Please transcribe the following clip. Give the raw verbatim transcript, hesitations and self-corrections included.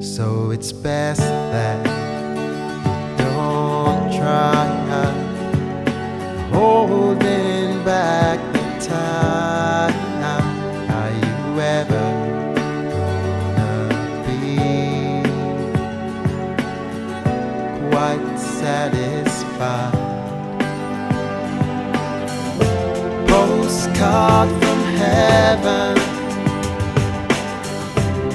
So it's best that you don't try holding back the time. Are you ever gonna be quite satisfied? Postcard from heaven,